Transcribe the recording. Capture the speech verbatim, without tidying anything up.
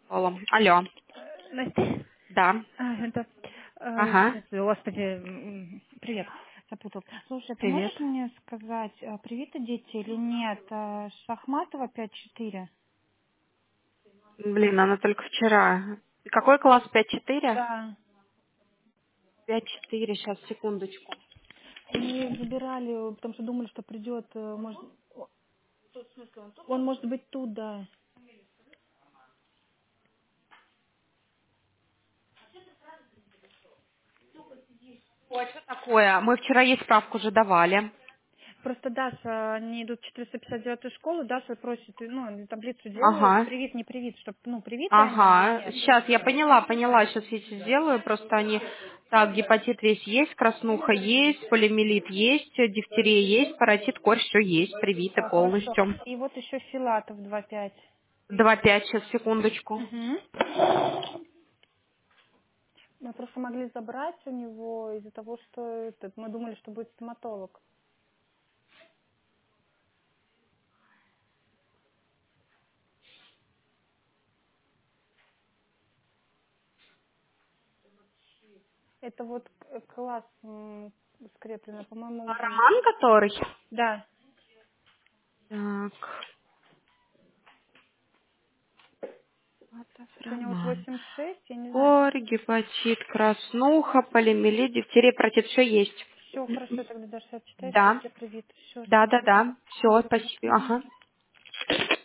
Алло. Алло. Э, Настя? Да. А, это... Ага. э, Господи, м, привет, запутал. Слушай, ты Привет. можешь мне сказать, э, привиты дети или нет? Э, Шахматова пять четыре. Блин, она только вчера. Какой класс? Пять четыре? Да. Пять четыре. Сейчас, секундочку. Мы забирали, потому что думали, что придет, э, может... о, Он может быть тут, да. Ой, что такое? Мы вчера ей справку уже давали. Просто Даша, они идут в четыреста пятьдесят девятую школу, Даша просит, ну, таблицу делают, Ага. привит, не привит, чтобы, ну, привитая она или Ага. нет. Сейчас, я поняла, поняла. Сейчас я все сделаю. Просто они... Так, гепатит весь есть, краснуха есть, полиомиелит есть, дифтерия есть, паротит, корь, все есть, привиты Все, хорошо. полностью. И вот еще Филатов два пять. Два пять, сейчас, секундочку. Угу. Мы просто могли забрать у него из-за того, что этот, мы думали, что будет стоматолог. Это вот к- класс м, скрепленный, по-моему, м, Роман который? да. Так. Что у него вот Роман. восемь шесть, я не знаю. Корь, гепатит, краснуха, полиомиелит, дифтерия, протит, все есть. Все, хорошо, тогда даже отчитаю, что Да, все привиты. Все, да, да, спасибо. да. Все, спасибо. Ага.